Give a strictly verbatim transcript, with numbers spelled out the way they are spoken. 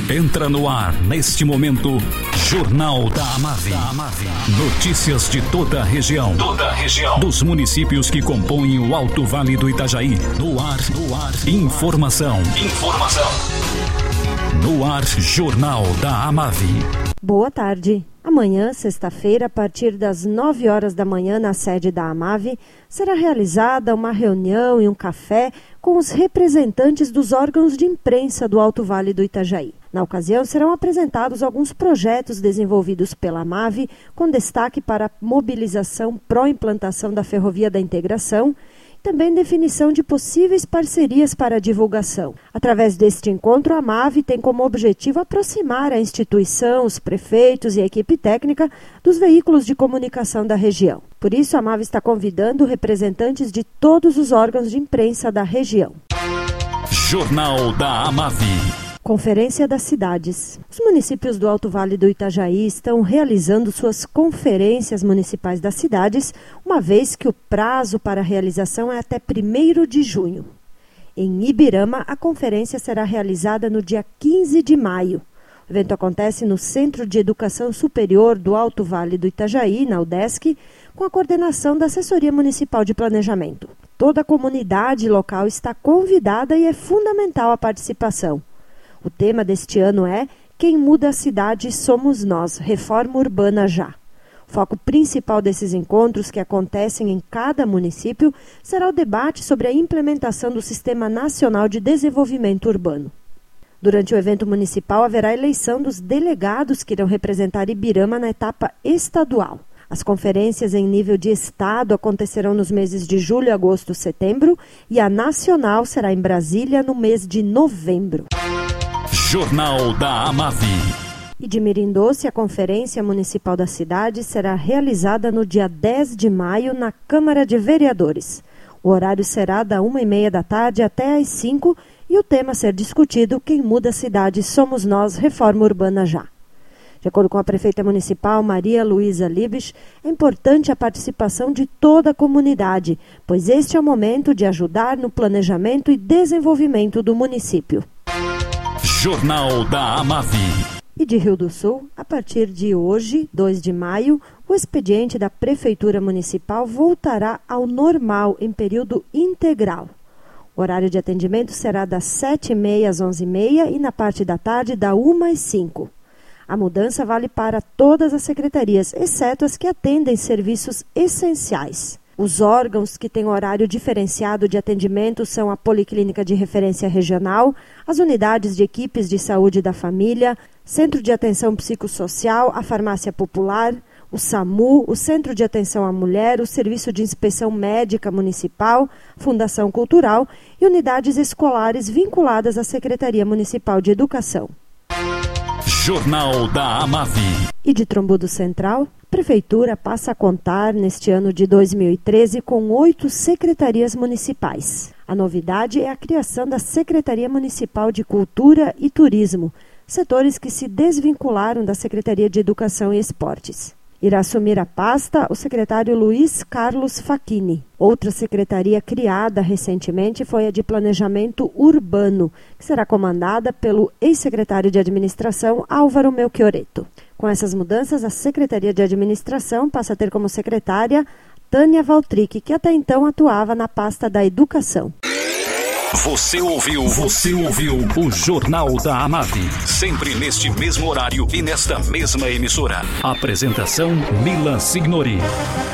Entra no ar, neste momento, Jornal da Amave. Notícias de toda a região. Toda a região. Dos municípios que compõem o Alto Vale do Itajaí. No ar, no ar. Informação. Informação. No ar, Jornal da Amave. Boa tarde. Amanhã, sexta-feira, a partir das nove horas da manhã, na sede da Amave, será realizada uma reunião e um café com os representantes dos órgãos de imprensa do Alto Vale do Itajaí. Na ocasião, serão apresentados alguns projetos desenvolvidos pela Amave, com destaque para a mobilização pró-implantação da Ferrovia da Integração, também definição de possíveis parcerias para a divulgação. Através deste encontro, a Amave tem como objetivo aproximar a instituição, os prefeitos e a equipe técnica dos veículos de comunicação da região. Por isso, a Amave está convidando representantes de todos os órgãos de imprensa da região. Jornal da Amave. Conferência das Cidades. Os municípios do Alto Vale do Itajaí estão realizando suas conferências municipais das cidades, uma vez que o prazo para a realização é até primeiro de junho. Em Ibirama, a conferência será realizada no dia quinze de maio. O evento acontece no Centro de Educação Superior do Alto Vale do Itajaí, na UDESC, com a coordenação da Assessoria Municipal de Planejamento. Toda a comunidade local está convidada e é fundamental a participação. O tema deste ano é Quem muda a cidade somos nós, reforma urbana já. O foco principal desses encontros, que acontecem em cada município, será o debate sobre a implementação do Sistema Nacional de Desenvolvimento Urbano. Durante o evento municipal, haverá eleição dos delegados que irão representar Ibirama na etapa estadual. As conferências em nível de estado acontecerão nos meses de julho, agosto e setembro, e a nacional será em Brasília no mês de novembro. Jornal da Amave. E de Mirim-Doce, a Conferência Municipal da Cidade será realizada no dia dez de maio na Câmara de Vereadores. O horário será da uma e meia da tarde até às cinco e o tema a ser discutido, Quem muda a cidade somos nós, reforma urbana já. De acordo com a prefeita municipal, Maria Luísa Libes, é importante a participação de toda a comunidade, pois este é o momento de ajudar no planejamento e desenvolvimento do município. Jornal da Amave. E de Rio do Sul, a partir de hoje, dois de maio, o expediente da Prefeitura Municipal voltará ao normal em período integral. O horário de atendimento será das sete e meia às onze e meia e na parte da tarde da uma às cinco. A mudança vale para todas as secretarias, exceto as que atendem serviços essenciais. Os órgãos que têm horário diferenciado de atendimento são a Policlínica de Referência Regional, as unidades de equipes de saúde da família, Centro de Atenção Psicossocial, a Farmácia Popular, o SAMU, o Centro de Atenção à Mulher, o Serviço de Inspeção Médica Municipal, Fundação Cultural e unidades escolares vinculadas à Secretaria Municipal de Educação. Jornal da Amave. E de Trombudo Central, a Prefeitura passa a contar, neste ano de dois mil e treze, com oito secretarias municipais. A novidade é a criação da Secretaria Municipal de Cultura e Turismo, setores que se desvincularam da Secretaria de Educação e Esportes. Irá assumir a pasta o secretário Luiz Carlos Facchini. Outra secretaria criada recentemente foi a de Planejamento Urbano, que será comandada pelo ex-secretário de Administração Álvaro Melchioretto. Com essas mudanças, a Secretaria de Administração passa a ter como secretária Tânia Valtric, que até então atuava na pasta da Educação. Você ouviu, você ouviu o Jornal da Amave. Sempre neste mesmo horário e nesta mesma emissora. Apresentação Mila Signori.